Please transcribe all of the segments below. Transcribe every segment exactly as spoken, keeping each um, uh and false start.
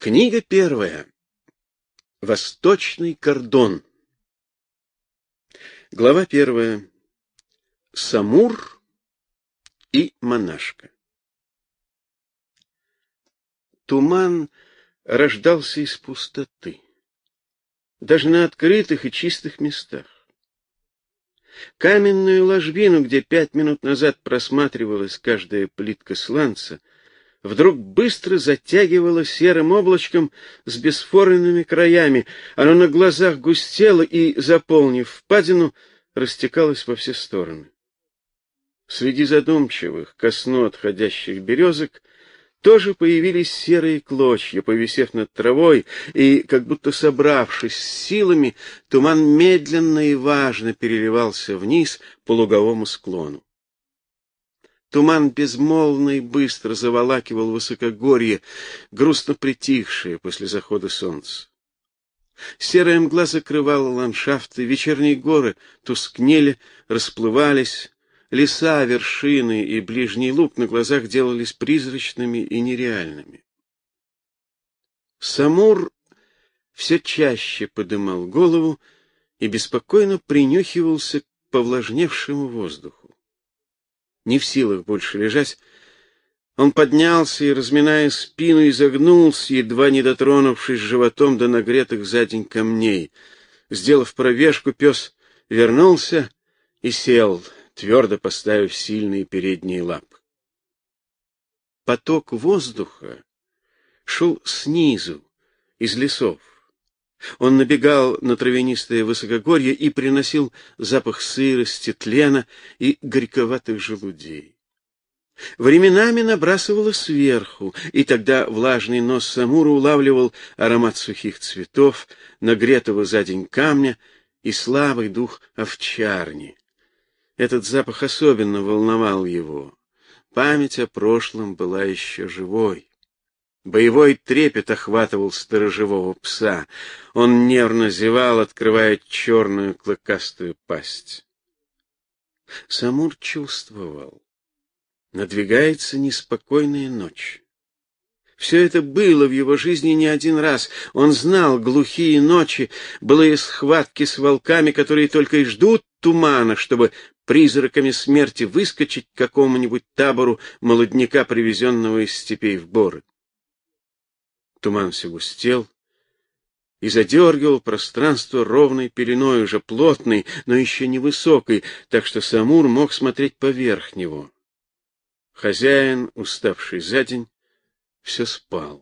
Книга первая. Восточный кордон. Глава первая. Самур и монашка. Туман рождался из пустоты, даже на открытых и чистых местах. Каменную ложбину, где пять минут назад просматривалась каждая плитка сланца, вдруг быстро затягивало серым облачком с бесформенными краями. Оно на глазах густело и, заполнив впадину, растекалось во все стороны. Среди задумчивых, ко сну отходящих березок тоже появились серые клочья, повисев над травой, и, как будто собравшись с силами, туман медленно и важно переливался вниз по луговому склону. Туман безмолвно и быстро заволакивал высокогорье, грустно притихшее после захода солнца. Серая мгла закрывала ландшафты, вечерние горы тускнели, расплывались, леса, вершины и ближний луг на глазах делались призрачными и нереальными. Самур все чаще подымал голову и беспокойно принюхивался к повлажневшему воздуху. Не в силах больше лежать, он поднялся и, разминая спину, изогнулся, едва не дотронувшись животом до нагретых за день камней. Сделав пробежку, пес вернулся и сел, твердо поставив сильные передние лапы. Поток воздуха шел снизу, из лесов. Он набегал на травянистое высокогорье и приносил запах сырости, тлена и горьковатых желудей. Временами набрасывало сверху, и тогда влажный нос Самура улавливал аромат сухих цветов, нагретого за день камня и слабый дух овчарни. Этот запах особенно волновал его. Память о прошлом была еще живой. Боевой трепет охватывал сторожевого пса. Он нервно зевал, открывая черную клыкастую пасть. Самур чувствовал. Надвигается неспокойная ночь. Все это было в его жизни не один раз. Он знал глухие ночи, былые схватки с волками, которые только и ждут тумана, чтобы призраками смерти выскочить к какому-нибудь табору молодняка, привезенного из степей в боры. Туман все густел и задергивал пространство ровной пеленой, уже плотной, но еще невысокой, так что Самур мог смотреть поверх него. Хозяин, уставший за день, все спал.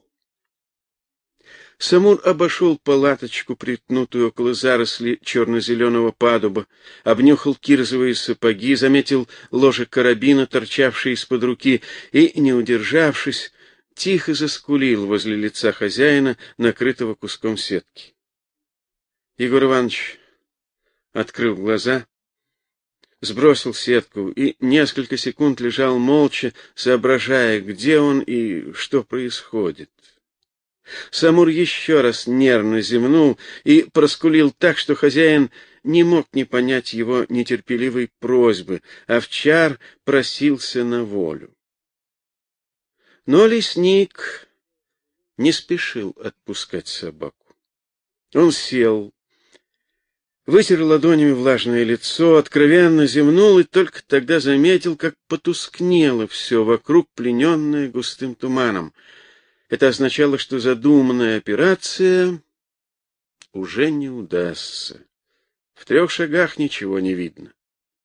Самур обошел палаточку, приткнутую около заросли черно-зеленого падуба, обнюхал кирзовые сапоги, заметил ложе карабина, торчавшее из-под руки, и, не удержавшись, тихо заскулил возле лица хозяина, накрытого куском сетки. Егор Иванович открыл глаза, сбросил сетку и несколько секунд лежал молча, соображая, где он и что происходит. Самур еще раз нервно зевнул и проскулил так, что хозяин не мог не понять его нетерпеливой просьбы. Овчар просился на волю. Но лесник не спешил отпускать собаку. Он сел, вытер ладонями влажное лицо, откровенно зевнул и только тогда заметил, как потускнело все вокруг, плененное густым туманом. Это означало, что задуманная операция уже не удастся. В трех шагах ничего не видно.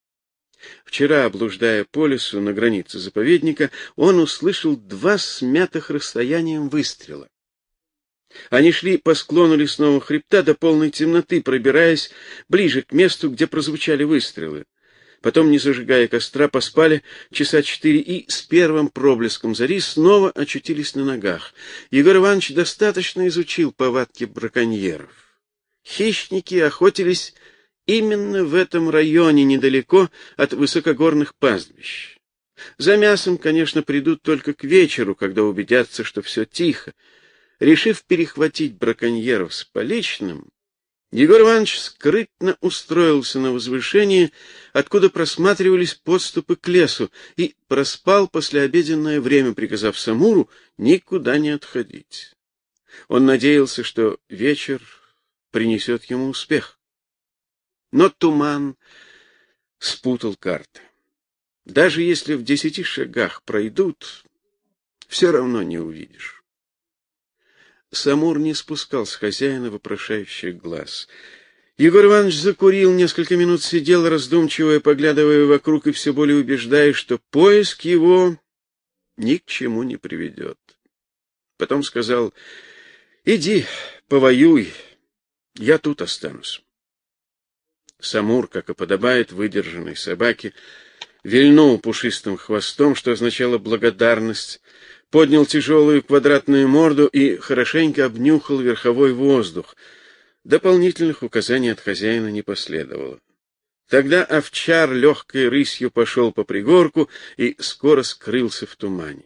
Вчера, блуждая по лесу на границе заповедника, он услышал два смятых расстоянием выстрела. Они шли по склону лесного хребта до полной темноты, пробираясь ближе к месту, где прозвучали выстрелы. Потом, не зажигая костра, поспали часа четыре и с первым проблеском зари снова очутились на ногах. Егор Иванович достаточно изучил повадки браконьеров. Хищники охотились именно в этом районе, недалеко от высокогорных пастбищ. За мясом, конечно, придут только к вечеру, когда убедятся, что все тихо. Решив перехватить браконьеров с поличным, Егор Иванович скрытно устроился на возвышении, откуда просматривались подступы к лесу, и проспал послеобеденное время, приказав Самуру никуда не отходить. Он надеялся, что вечер принесет ему успех. Но туман спутал карты. Даже если в десяти шагах пройдут, все равно не увидишь. Самур не спускал с хозяина вопрошающих глаз. Егор Иванович закурил, несколько минут сидел, раздумчиво поглядывая вокруг и все более убеждаясь, что поиск его ни к чему не приведет. Потом сказал: «Иди, повоюй, я тут останусь». Самур, как и подобает выдержанной собаке, вильнул пушистым хвостом, что означало благодарность, поднял тяжелую квадратную морду и хорошенько обнюхал верховой воздух. Дополнительных указаний от хозяина не последовало. Тогда овчар легкой рысью пошел по пригорку и скоро скрылся в тумане.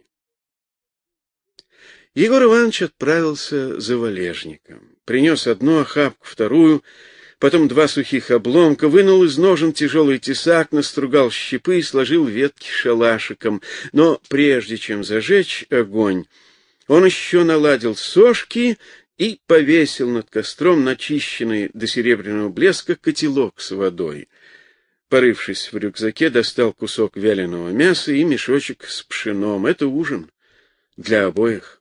Егор Иванович отправился за валежником. Принес одну охапку, вторую, потом два сухих обломка, вынул из ножен тяжелый тесак, настругал щепы и сложил ветки шалашиком. Но прежде чем зажечь огонь, он еще наладил сошки и повесил над костром начищенный до серебряного блеска котелок с водой. Порывшись в рюкзаке, достал кусок вяленого мяса и мешочек с пшеном. Это ужин для обоих.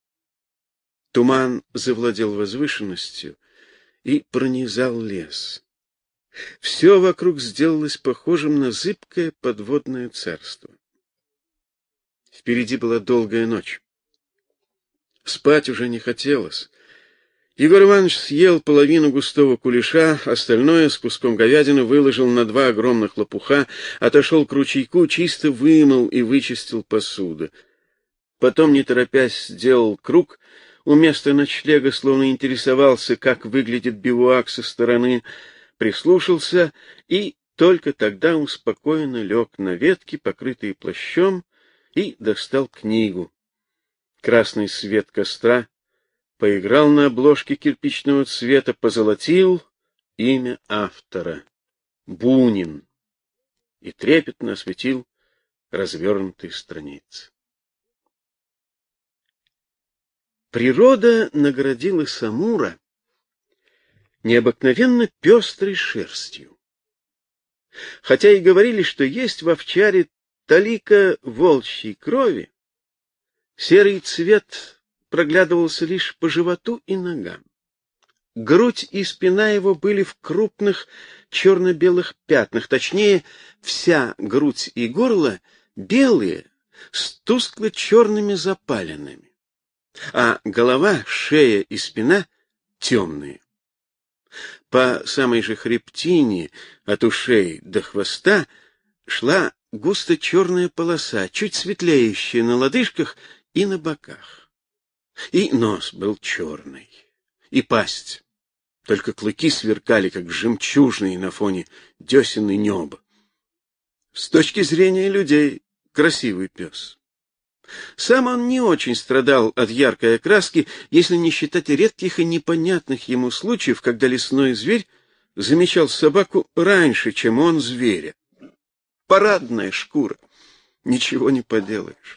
Туман завладел возвышенностью и пронизал лес. Все вокруг сделалось похожим на зыбкое подводное царство. Впереди была долгая ночь. Спать уже не хотелось. Егор Иванович съел половину густого кулеша, остальное с куском говядины выложил на два огромных лопуха, отошел к ручейку, чисто вымыл и вычистил посуду. Потом, не торопясь, сделал круг у места ночлега, словно интересовался, как выглядит бивуак со стороны, прислушался и только тогда успокоенно лег на ветки, покрытые плащом, и достал книгу. Красный свет костра поиграл на обложке кирпичного цвета, позолотил имя автора — Бунин, и трепетно осветил развернутые страницы. Природа наградила Самура необыкновенно пестрой шерстью. Хотя и говорили, что есть в овчаре талика волчьей крови, серый цвет проглядывался лишь по животу и ногам. Грудь и спина его были в крупных черно-белых пятнах, точнее, вся грудь и горло белые, с тускло-черными запалинами, а голова, шея и спина темные. По самой же хребтине, от ушей до хвоста, шла густо черная полоса, чуть светлеющая на лодыжках и на боках. И нос был черный, и пасть. Только клыки сверкали, как жемчужные на фоне десен и неба. С точки зрения людей, красивый пес. Сам он не очень страдал от яркой окраски, если не считать редких и непонятных ему случаев, когда лесной зверь замечал собаку раньше, чем он зверя. Парадная шкура, ничего не поделаешь.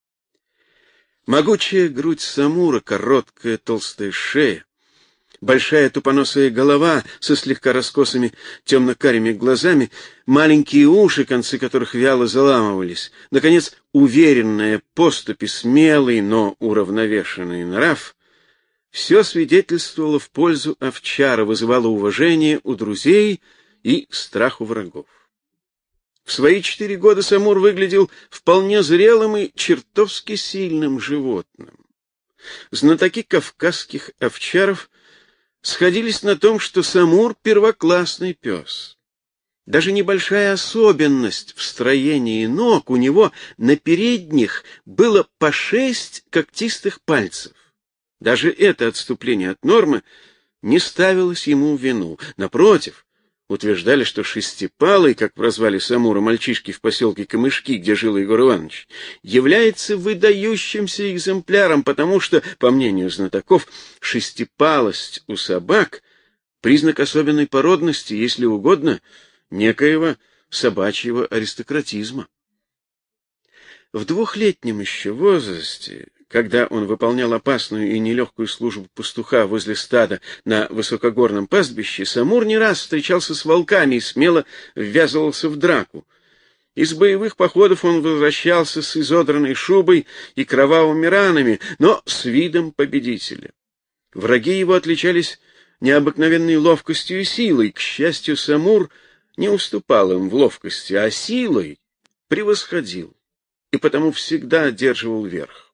Могучая грудь Самура, короткая толстая шея, большая тупоносая голова со слегка раскосыми темно-карими глазами, маленькие уши, концы которых вяло заламывались, наконец, уверенная поступь и смелый, но уравновешенный нрав — все свидетельствовало в пользу овчара, вызывало уважение у друзей и страх у врагов. В свои четыре года Самур выглядел вполне зрелым и чертовски сильным животным. Знатоки кавказских овчаров сходились на том, что Самур — первоклассный пес. Даже небольшая особенность в строении ног: у него на передних было по шесть когтистых пальцев. Даже это отступление от нормы не ставилось ему в вину. Напротив, утверждали, что шестипалый, как прозвали Самура мальчишки в поселке Камышки, где жил Егор Иванович, является выдающимся экземпляром, потому что, по мнению знатоков, шестипалость у собак — признак особенной породности, если угодно, некоего собачьего аристократизма. В двухлетнем еще возрасте, когда он выполнял опасную и нелегкую службу пастуха возле стада на высокогорном пастбище, Самур не раз встречался с волками и смело ввязывался в драку. Из боевых походов он возвращался с изодранной шубой и кровавыми ранами, но с видом победителя. Враги его отличались необыкновенной ловкостью и силой. К счастью, Самур не уступал им в ловкости, а силой превосходил, и потому всегда одерживал верх.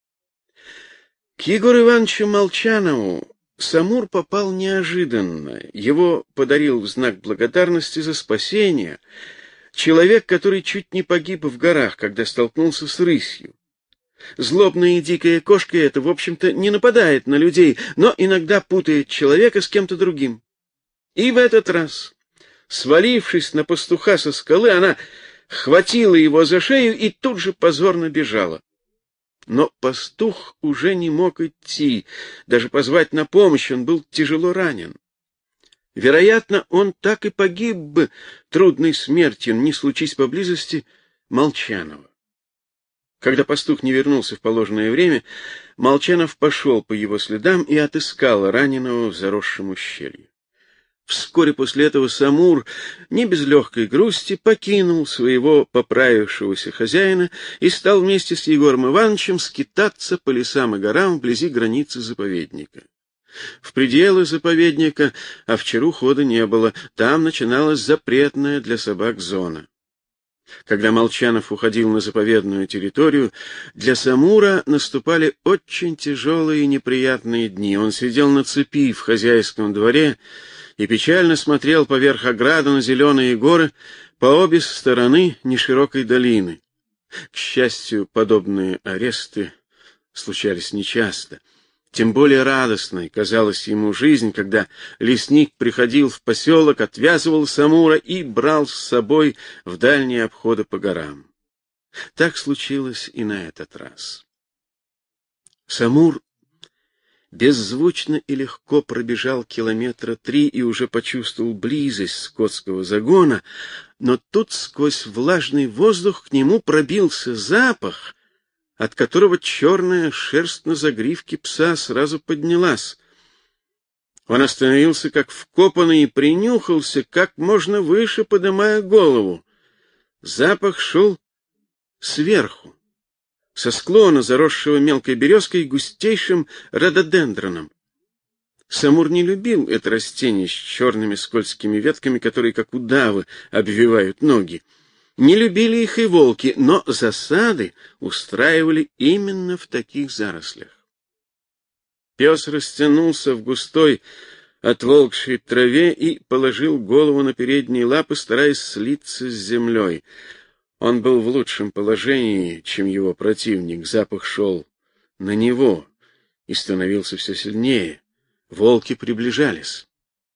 К Егору Ивановичу Молчанову Самур попал неожиданно. Его подарил в знак благодарности за спасение человек, который чуть не погиб в горах, когда столкнулся с рысью. Злобная и дикая кошка эта, в общем-то, не нападает на людей, но иногда путает человека с кем-то другим. И в этот раз, свалившись на пастуха со скалы, она хватила его за шею и тут же позорно бежала. Но пастух уже не мог идти, даже позвать на помощь, он был тяжело ранен. Вероятно, он так и погиб бы трудной смертью, не случись поблизости Молчанова. Когда пастух не вернулся в положенное время, Молчанов пошел по его следам и отыскал раненого в заросшем ущелье. Вскоре после этого Самур, не без легкой грусти, покинул своего поправившегося хозяина и стал вместе с Егором Ивановичем скитаться по лесам и горам вблизи границы заповедника. В пределы заповедника овчару хода не было, там начиналась запретная для собак зона. Когда Молчанов уходил на заповедную территорию, для Самура наступали очень тяжелые и неприятные дни. Он сидел на цепи в хозяйском дворе и печально смотрел поверх ограды на зеленые горы по обе стороны неширокой долины. К счастью, подобные аресты случались нечасто. Тем более радостной казалась ему жизнь, когда лесник приходил в поселок, отвязывал Самура и брал с собой в дальние обходы по горам. Так случилось и на этот раз. Самур беззвучно и легко пробежал километра три и уже почувствовал близость скотского загона, но тут сквозь влажный воздух к нему пробился запах, от которого черная шерсть на загривке пса сразу поднялась. Он остановился как вкопанный и принюхался, как можно выше поднимая голову. Запах шел сверху, со склона, заросшего мелкой березкой и густейшим рододендроном. Самур не любил это растение с черными скользкими ветками, которые, как удавы, обвивают ноги. Не любили их и волки, но засады устраивали именно в таких зарослях. Пес растянулся в густой отволкшей траве и положил голову на передние лапы, стараясь слиться с землей. Он был в лучшем положении, чем его противник. Запах шел на него и становился все сильнее. Волки приближались.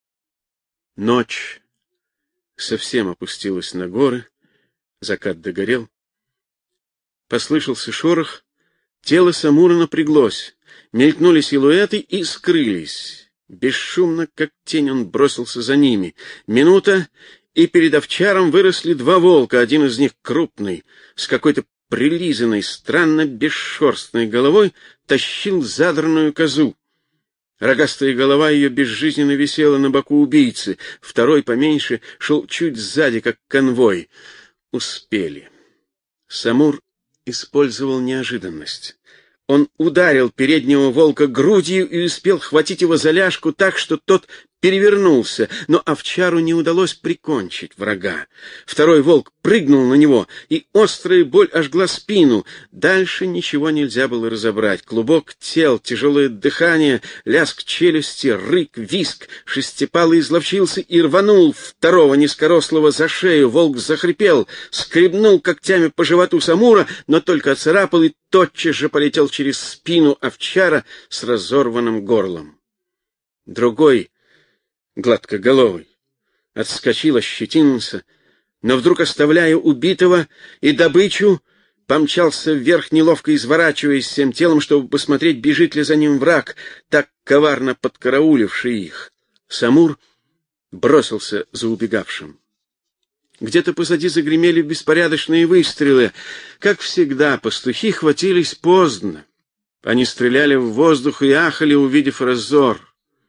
Ночь совсем опустилась на горы, закат догорел. Послышался шорох, тело Самура напряглось, мелькнули силуэты и скрылись. Бесшумно, как тень, он бросился за ними. Минута, и перед овчаром выросли два волка, один из них крупный, с какой-то прилизанной, странно бесшерстной головой, тащил задранную козу. Рогастая голова ее безжизненно висела на боку убийцы, второй, поменьше, шел чуть сзади, как конвой. Успели. Самур использовал неожиданность. Он ударил переднего волка грудью и успел хватить его за ляжку так, что тот перевернулся, но овчару не удалось прикончить врага. Второй волк прыгнул на него, и острая боль ожгла спину. Дальше ничего нельзя было разобрать. Клубок тел, тяжелое дыхание, лязг челюсти, рык, визг. Шестипалый изловчился и рванул второго низкорослого за шею. Волк захрипел, скребнул когтями по животу Самура, но только оцарапал и тотчас же полетел через спину овчара с разорванным горлом. Другой, гладкоголовый, отскочил, ощетинился, но вдруг, оставляя убитого и добычу, помчался вверх, неловко изворачиваясь всем телом, чтобы посмотреть, бежит ли за ним враг, так коварно подкарауливший их. Самур бросился за убегавшим. Где-то позади загремели беспорядочные выстрелы. Как всегда, пастухи хватились поздно. Они стреляли в воздух и ахали, увидев разор.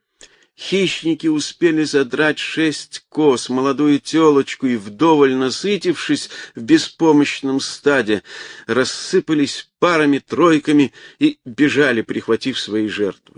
Хищники успели задрать шесть коз, молодую телочку, и, вдоволь насытившись в беспомощном стаде, рассыпались парами, тройками и бежали, прихватив свои жертвы.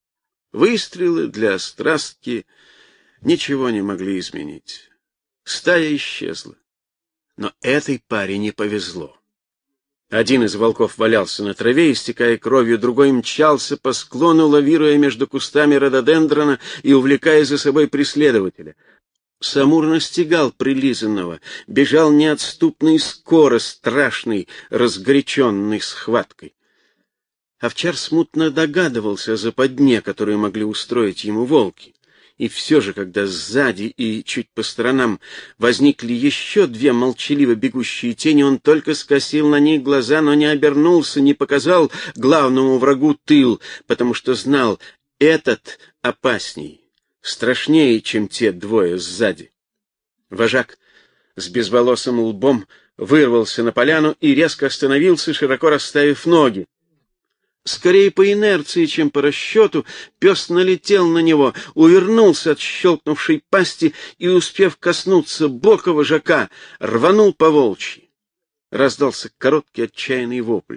Выстрелы для острастки ничего не могли изменить. Стая исчезла. Но этой паре не повезло. Один из волков валялся на траве, истекая кровью, другой мчался по склону, лавируя между кустами рододендрона и увлекая за собой преследователя. Самур настигал прилизанного, бежал неотступно и скоро, страшный, разгоряченный схваткой. Овчар смутно догадывался о западне, которую могли устроить ему волки. И все же, когда сзади и чуть по сторонам возникли еще две молчаливо бегущие тени, он только скосил на них глаза, но не обернулся, не показал главному врагу тыл, потому что знал, этот опасней, страшнее, чем те двое сзади. Вожак с безволосым лбом вырвался на поляну и резко остановился, широко расставив ноги. Скорее по инерции, чем по расчету, пес налетел на него, увернулся от щелкнувшей пасти и, успев коснуться бока вожака, рванул по-волчьи. Раздался короткий отчаянный вопль.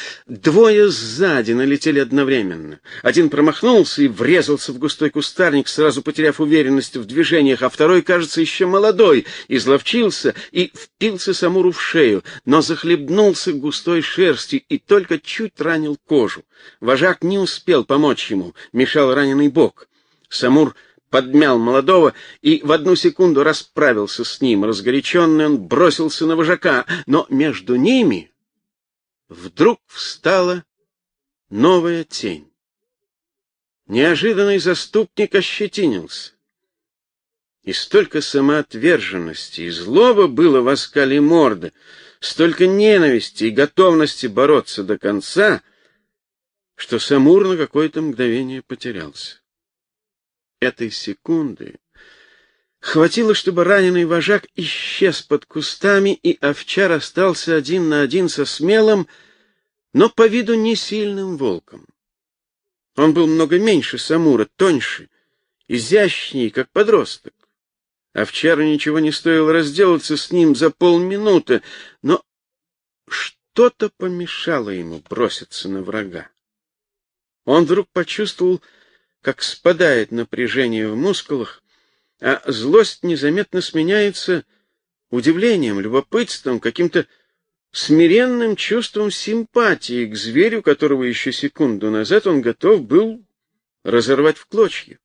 Двое сзади налетели одновременно. Один промахнулся и врезался в густой кустарник, сразу потеряв уверенность в движениях, а второй, кажется, еще молодой, изловчился и впился Самуру в шею, но захлебнулся густой шерстью и только чуть ранил кожу. Вожак не успел помочь ему, мешал раненый бок. Самур подмял молодого и в одну секунду расправился с ним. Разгоряченный он бросился на вожака, но между ними вдруг встала новая тень. Неожиданный заступник ощетинился. И столько самоотверженности и злобы было в оскале морды, столько ненависти и готовности бороться до конца, что Самур на какое-то мгновение потерялся. Этой секунды хватило, чтобы раненый вожак исчез под кустами, и овчар остался один на один со смелым, но по виду не сильным волком. Он был много меньше Самура, тоньше, изящнее, как подросток. Овчару ничего не стоило разделаться с ним за полминуты, но что-то помешало ему броситься на врага. Он вдруг почувствовал, как спадает напряжение в мускулах, а злость незаметно сменяется удивлением, любопытством, каким-то смиренным чувством симпатии к зверю, которого еще секунду назад он готов был разорвать в клочья.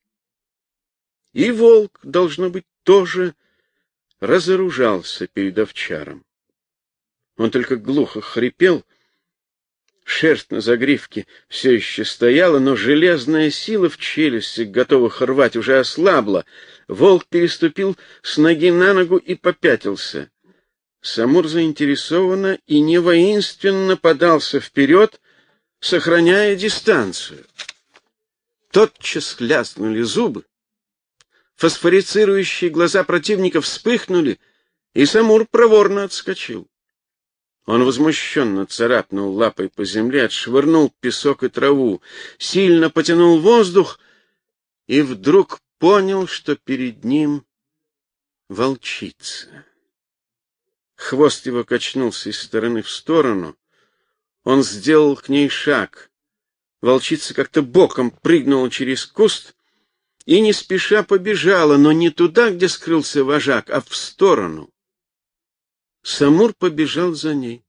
И волк, должно быть, тоже разоружался перед овчаром. Он только глухо хрипел, шерсть на загривке все еще стояла, но железная сила в челюсти, готовых рвать, уже ослабла. Волк переступил с ноги на ногу и попятился. Самур заинтересованно и не воинственно подался вперед, сохраняя дистанцию. Тотчас лязгнули зубы, фосфорицирующие глаза противника вспыхнули, и Самур проворно отскочил. Он возмущенно царапнул лапой по земле, отшвырнул песок и траву, сильно потянул воздух и вдруг понял, что перед ним волчица. Хвост его качнулся из стороны в сторону. Он сделал к ней шаг. Волчица как-то боком прыгнула через куст и не спеша побежала, но не туда, где скрылся вожак, а в сторону. Самур побежал за ней.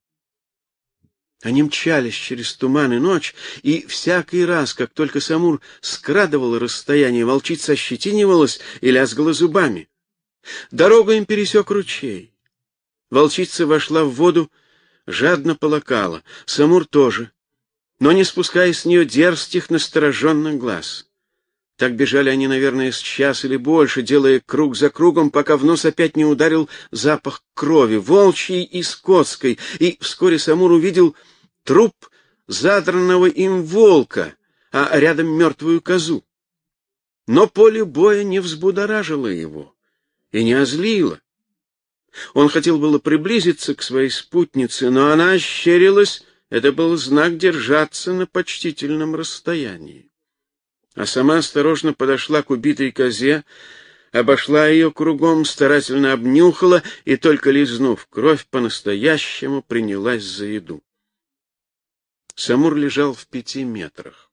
Они мчались через туман и ночь, и всякий раз, как только Самур скрадывал расстояние, волчица ощетинивалась и лязгала зубами. Дорогу им пересек ручей. Волчица вошла в воду, жадно полакала, Самур тоже, но не спуская с нее дерзких настороженных глаз. Так бежали они, наверное, с час или больше, делая круг за кругом, пока в нос опять не ударил запах крови, волчьей и скотской, и вскоре Самур увидел труп задранного им волка, а рядом мертвую козу. Но поле боя не взбудоражило его и не озлило. Он хотел было приблизиться к своей спутнице, но она ощерилась это был знак держаться на почтительном расстоянии. А сама осторожно подошла к убитой козе, обошла ее кругом, старательно обнюхала и, только лизнув кровь, по-настоящему принялась за еду. Самур лежал в пяти метрах.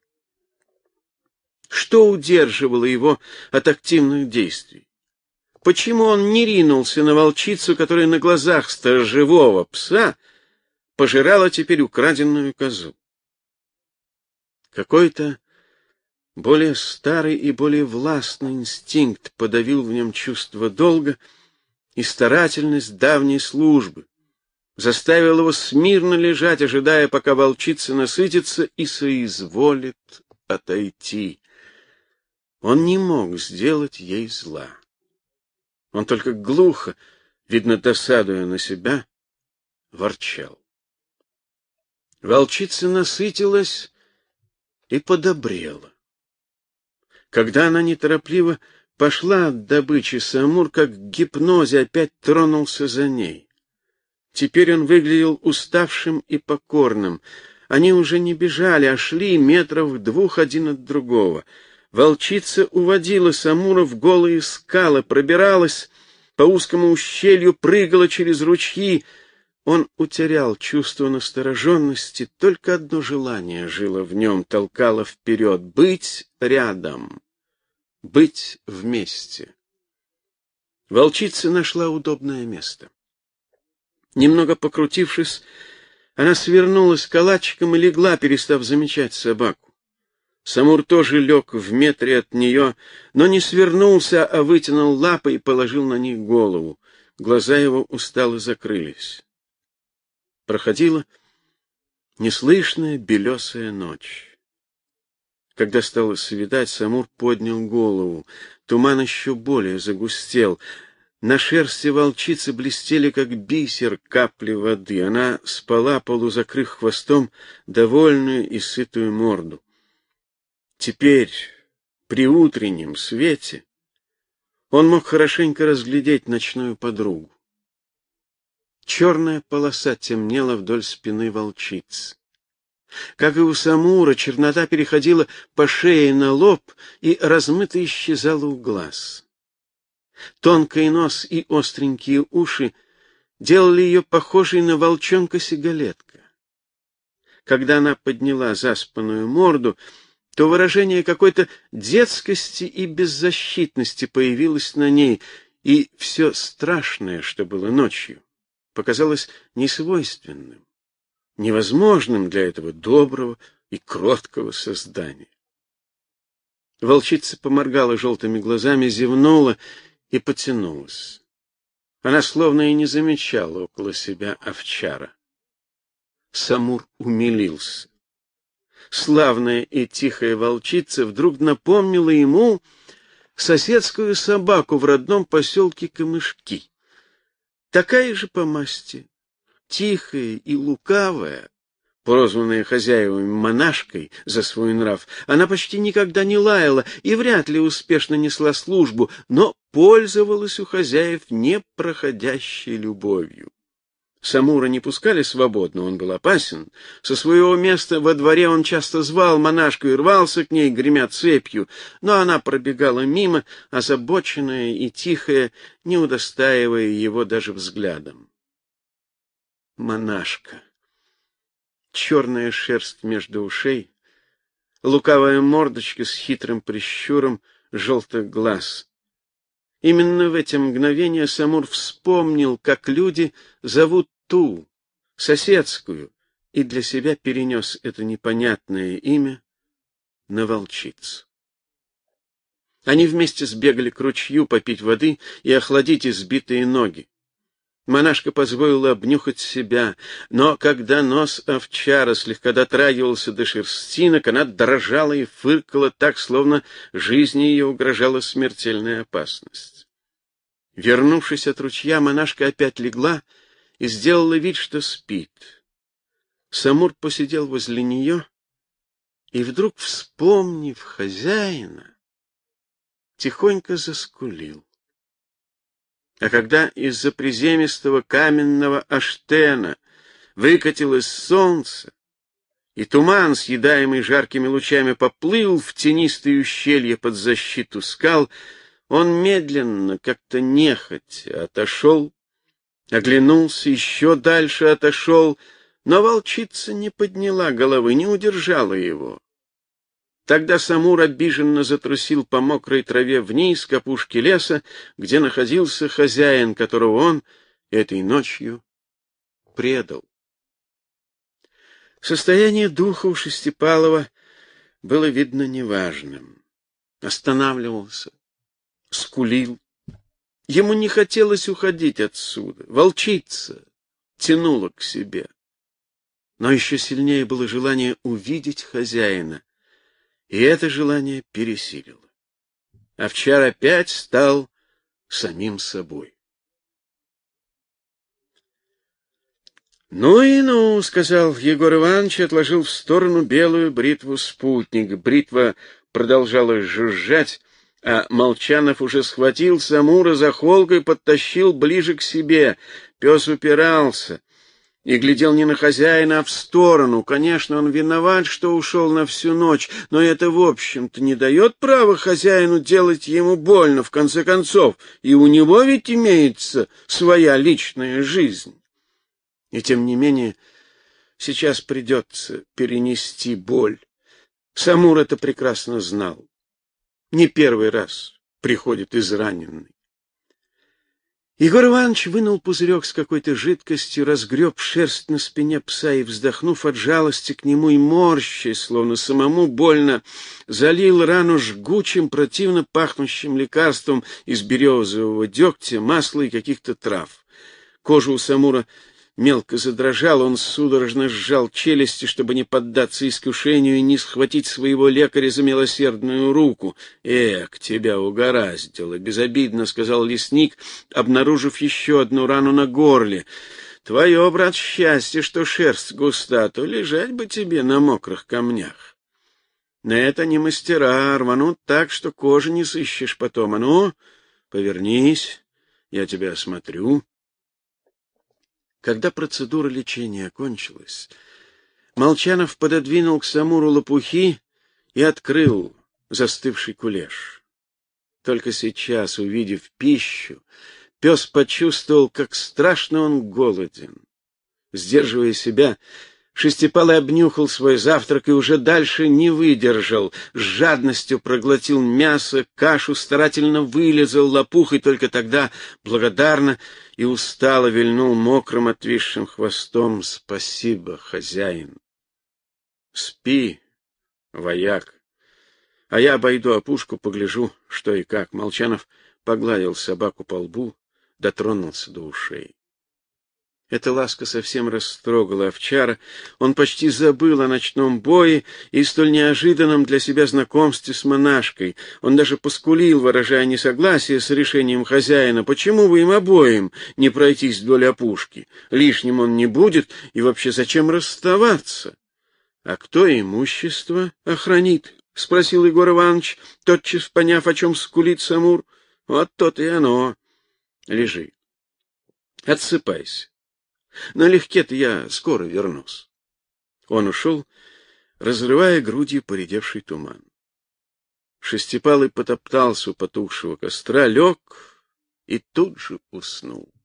Что удерживало его от активных действий? Почему он не ринулся на волчицу, которая на глазах сторожевого пса пожирала теперь украденную козу? Какой-то более старый и более властный инстинкт подавил в нем чувство долга и старательность давней службы, заставил его смирно лежать, ожидая, пока волчица насытится и соизволит отойти. Он не мог сделать ей зла. Он только глухо, видно, досадуя на себя, ворчал. Волчица насытилась и подобрела. Когда она неторопливо пошла от добычи, Самур, как в гипнозе, опять тронулся за ней. Теперь он выглядел уставшим и покорным. Они уже не бежали, а шли метров двух один от другого. Волчица уводила Самура в голые скалы, пробиралась по узкому ущелью, прыгала через ручьи. Он утерял чувство настороженности, только одно желание жило в нем, толкало вперед — быть рядом, быть вместе. Волчица нашла удобное место. Немного покрутившись, она свернулась калачиком и легла, перестав замечать собаку. Самур тоже лег в метре от нее, но не свернулся, а вытянул лапы и положил на них голову. Глаза его устало закрылись. Проходила неслышная белесая ночь. Когда стало светать, Самур поднял голову. Туман еще более загустел. На шерсти волчицы блестели, как бисер, капли воды. Она спала, полузакрыв хвостом довольную и сытую морду. Теперь, при утреннем свете, он мог хорошенько разглядеть ночную подругу. Черная полоса темнела вдоль спины волчицы. Как и у Самура, чернота переходила по шее на лоб и размыто исчезала у глаз. Тонкий нос и остренькие уши делали ее похожей на волчонка-сигалетка. Когда она подняла заспанную морду, то выражение какой-то детскости и беззащитности появилось на ней, и все страшное, что было ночью, показалось несвойственным, невозможным для этого доброго и кроткого создания. Волчица поморгала желтыми глазами, зевнула и потянулась. Она словно и не замечала около себя овчара. Самур умилился. Славная и тихая волчица вдруг напомнила ему соседскую собаку в родном поселке Камышки. Такая же по масти, тихая и лукавая, прозванная хозяевами монашкой за свой нрав, она почти никогда не лаяла и вряд ли успешно несла службу, но пользовалась у хозяев непроходящей любовью. Самура не пускали свободно, он был опасен. Со своего места во дворе он часто звал монашку и рвался к ней, гремя цепью, но она пробегала мимо, озабоченная и тихая, не удостаивая его даже взглядом. Монашка. Черная шерсть между ушей, лукавая мордочка с хитрым прищуром желтых глаз. Именно в эти мгновения Самур вспомнил, как люди зовут ту, соседскую, и для себя перенес это непонятное имя на волчицу. Они вместе сбегали к ручью попить воды и охладить избитые ноги. Монашка позволила обнюхать себя, но когда нос овчара слегка дотрагивался до шерстинок, она дрожала и фыркала так, словно жизни ее угрожала смертельная опасность. Вернувшись от ручья, монашка опять легла и сделала вид, что спит. Самур посидел возле нее и, вдруг вспомнив хозяина, тихонько заскулил. А когда из-за приземистого каменного аштена выкатилось солнце, и туман, съедаемый жаркими лучами, поплыл в тенистые ущелья под защиту скал, он медленно, как-то нехотя, отошел, оглянулся, еще дальше отошел, но волчица не подняла головы, не удержала его. Тогда Самур обиженно затрусил по мокрой траве вниз к опушке леса, где находился хозяин, которого он этой ночью предал. Состояние духа у Шестипалова было, видно, неважным. Останавливался, скулил. Ему не хотелось уходить отсюда. Волчица тянула к себе. Но еще сильнее было желание увидеть хозяина, и это желание пересилило. Овчар опять стал самим собой. «Ну и ну», — сказал Егор Иванович, отложил в сторону белую бритву спутник. Бритва продолжала жужжать, а Молчанов уже схватил Самура за холку и подтащил ближе к себе. Пес упирался и глядел не на хозяина, а в сторону. Конечно, он виноват, что ушел на всю ночь, но это, в общем-то, не дает права хозяину делать ему больно, в конце концов, и у него ведь имеется своя личная жизнь. И тем не менее, сейчас придется перенести боль. Самур это прекрасно знал. Не первый раз приходит израненный. Егор Иванович вынул пузырек с какой-то жидкостью, разгреб шерсть на спине пса и, вздохнув от жалости к нему и морщась, словно самому больно, залил рану жгучим, противно пахнущим лекарством из березового дегтя, масла и каких-то трав. Кожа у Самура мелко задрожал, он судорожно сжал челюсти, чтобы не поддаться искушению и не схватить своего лекаря за милосердную руку. — Эх, тебя угораздило! — безобидно сказал лесник, обнаружив еще одну рану на горле. — Твое, брат, счастье, что шерсть густа, то лежать бы тебе на мокрых камнях. На это не мастера, рванут так, что кожи не сыщешь потом. А ну, повернись, я тебя осмотрю. Когда процедура лечения окончилась, Молчанов пододвинул к Самуру лопухи и открыл застывший кулеш. Только сейчас, увидев пищу, пес почувствовал, как страшно он голоден. Сдерживая себя, Шестипалый обнюхал свой завтрак и уже дальше не выдержал. С жадностью проглотил мясо, кашу, старательно вылизал лопух и только тогда благодарно и устало вильнул мокрым отвисшим хвостом. — Спасибо, хозяин. — Спи, вояк. А я обойду опушку, погляжу, что и как. Молчанов погладил собаку по лбу, дотронулся до ушей. Эта ласка совсем растрогала овчара. Он почти забыл о ночном бое и столь неожиданном для себя знакомстве с монашкой. Он даже поскулил, выражая несогласие с решением хозяина. Почему бы им обоим не пройтись вдоль опушки? Лишним он не будет, и вообще зачем расставаться? — А кто имущество охранит? — спросил Егор Иванович, тотчас поняв, о чем скулит Самур. — Вот то-то и оно. Лежи. Отсыпайся. Налегке-то я скоро вернусь. Он ушел, разрывая грудью поредевший туман. Шестипалый потоптался у потухшего костра, лег и тут же уснул.